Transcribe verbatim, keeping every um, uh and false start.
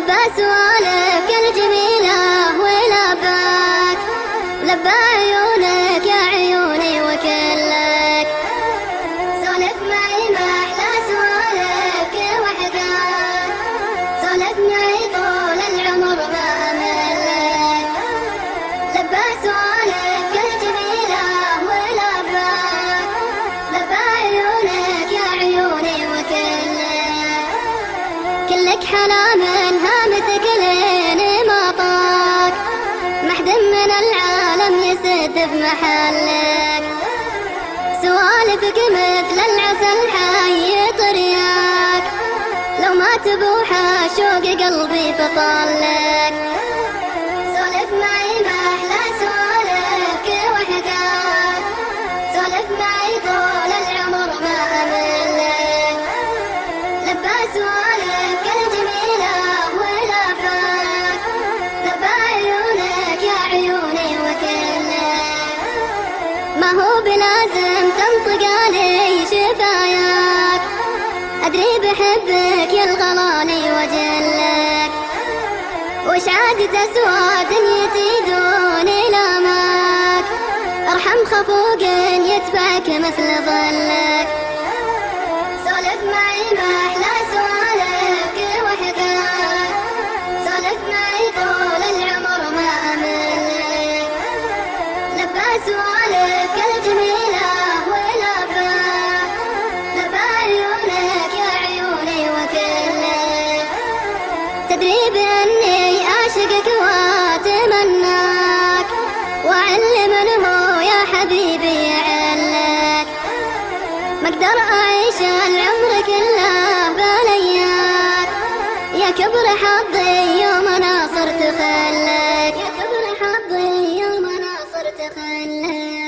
لبى سوالفك الجميلة ولباك، لبى عيونك يا عيوني وكلك. سولف معي ما أحلى سوالفك وحداك، سولف معي طول العمر ما أملك. لبى سوالفك الجميلة ولباك، لبى عيونك يا عيوني وكلك. كلك حلا من هامتك لين ما طاق، محد من العالم يسد بمحلك. سوالفك مثل العسل حي طرياك، لو ما تبوحى شوق قلبي فطلك. سولف معي ما أحلى سوالفك وحداك، سولف معي طول العمر ما أملك. لبى سوالفك الجميلة ولباك، لبى عيونك يا عيوني وكلك. ما هو بلازم تنطق علي شفاياك، أدري بحبك يا الغلاني وجلك. وش عاد تسوى دنيتي دون لاماك، ارحم خفوق يتبعك مثل ظلك. سولف معي ما أحلى سوالفك وحداك، سولف معي طول العمر ما أملك. لبى سوالفك الجميلة ولباك، لبى عيونك يا عيوني وكلك. تدري بأني أعشقك وأتمناك، وأعلم منه يا حبيبي يعلك. ما أقدر أعيش العمر كله بلياك، يا كبر حظي يوم أنا صرت خلك، يا كبر حظي يوم أنا صرت خلك.